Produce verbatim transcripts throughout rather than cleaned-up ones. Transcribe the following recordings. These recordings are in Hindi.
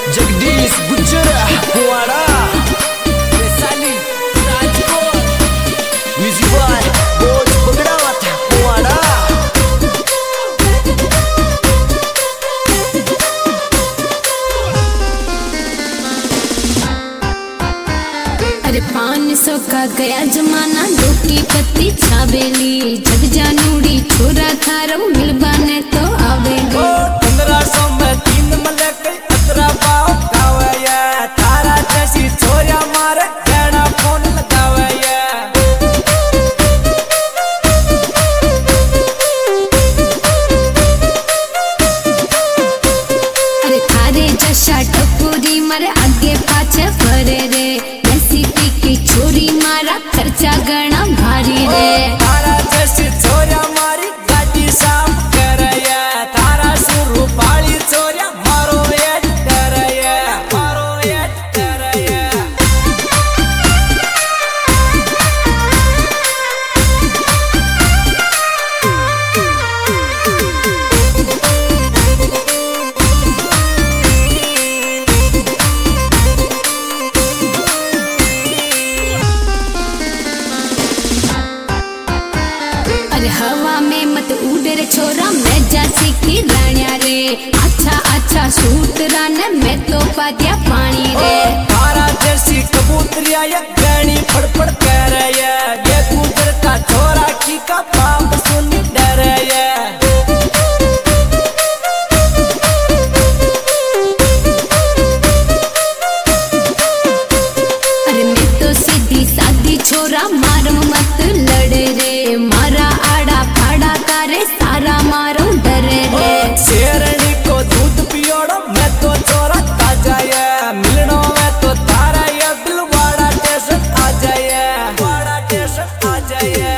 जगदीश गुज्जर कुआड़ा वैशाली राजकोट म्यूजिक बॉय बोझ बगड़ावत कुआड़ा। अरे पाँच सौ का गया जमाना रोटी पत्ती छाबेली जग जानूड़ी छोरा थारो मिलबाने तो आवेली। पंद्रह सौ में तीन मलक अतरा पाव गावया तारा जैसी छोरिया मारे गहना फोन लगावया। अरे थारे जशा टपुरी मारे आगे पाछे फरे रे की छोरी मारा खर्चा गणा भारी रे। तारा जैसी छोरिया मारी गाड़ी साफ करया तारा शुरू पाली छोरिया मारो वेट करया मारो वेट करया। अरे हवा में मत उड़े रे छोरा मैं जा सीखी रानिया रे अच्छा अच्छा सूट राने मैं तो पादिया पानी रे। तारा जैसी कबूतरिया या गणी फड़फड़ करया ये गुजर का छोरा की का पाप सुनी डरया। अरे मैं तो सीधी सादी छोरा मारो मत लड़े रे मारा आड़ा फाड़ा तारे सारा मारो डरे रे। शेरनी को दूध पियोड़ो मैं तो छोरा ताजा है मिलनो में तो तारा ये दिलवाड़ा टेंशन आ जाए वाड़ा टेंशन आ जाए।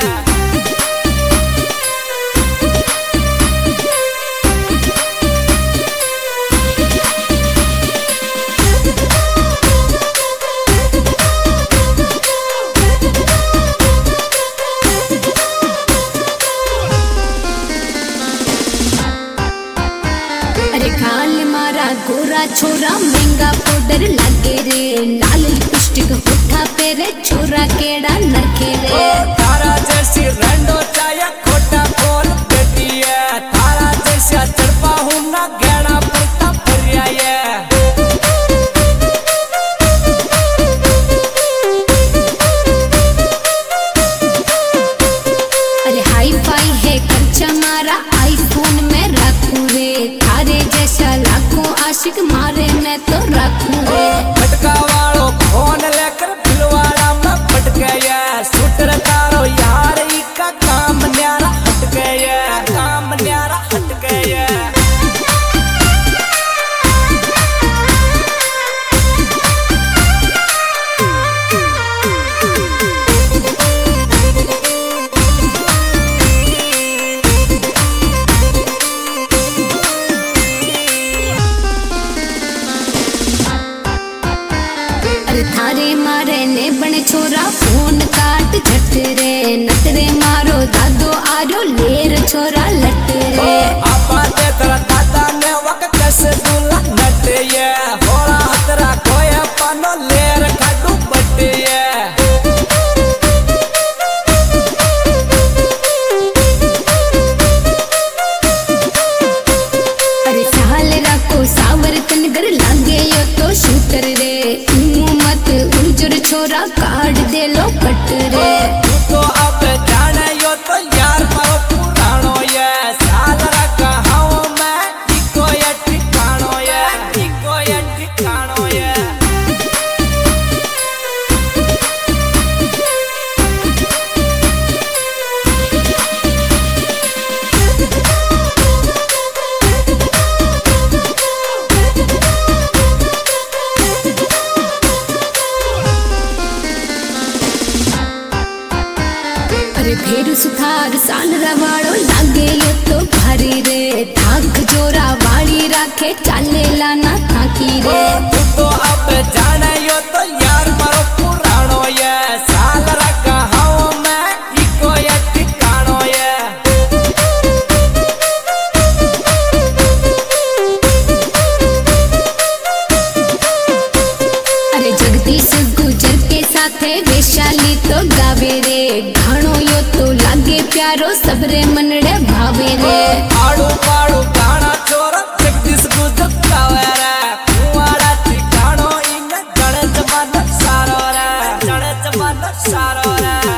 अरे खाल मारा गोरा छोरा महंगा पाउडर लागे रे लाल लिपस्टिक होठा पे रे छोरा केड़ा नखे रे। तारा जैसी रंडो चाया खोटा बोल बेटी है तारा जैसा चढ़पा हूँ ना गहना पड़ता फरिया है। अरे हाई फाई है खर्चा मारा आईफोन में रखूं रे थारे जैसा लाखों आशिक मारे मैं तो रखूं रे। फटका वालो फोन लेकर दिलवाड़ा में फट गया सुटर तारो यार इका काम न्यारा हट गया काम न्यारा हट गया। अरे थारे मारे ने बने छोरा फोन काट झट रे नटरे मारो दादो आरो लेर छोरा लट रे। आपा ते तेरा दादा ने वक कैसे दूला नट ये होरा हतरा कोई पानो लेर खाडू बट ये। अरे साल राको सावर तनगर लागे यो तो शूटर रे यूं मत उजर छोरा काट दे लो कट रे। तू तो अब जाने यो तो यार मारो पुरानो ये साल रखा हूँ मैं इको ये ठिकानो ये इको ये ठिकानो ये। अरे फेर सुथार साल रवाड़ो लागे यो तो भारी रे थाक जोरा वाली राखे चाले लाना थाकी रे। तू तो अब जाने यो तो यार मारो पुरानो ये साल रखा हूँ मैं इको ये ठिकानो ये। सबरे मनड़े भावे रे आड़ू पाड़ू काना चोर जगदीश गुजर कावे रे कुवाड़ा ठिकानो इन गणेश मन सारो रे गणेश मन सारो रे